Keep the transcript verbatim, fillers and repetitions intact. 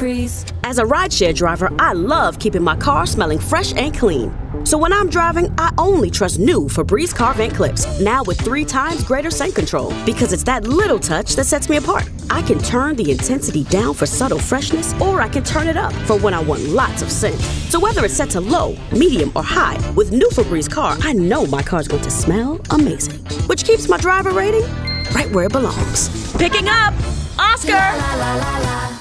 Febreze. As a rideshare driver, I love keeping my car smelling fresh and clean. So when I'm driving, I only trust new Febreze car vent clips, now with three times greater scent control, because it's that little touch that sets me apart. I can turn the intensity down for subtle freshness, or I can turn it up for when I want lots of scent. So whether it's set to low, medium, or high, with new Febreze car, I know my car's going to smell amazing, which keeps my driver rating right where it belongs. Picking up! Oscar! La, la, la, la.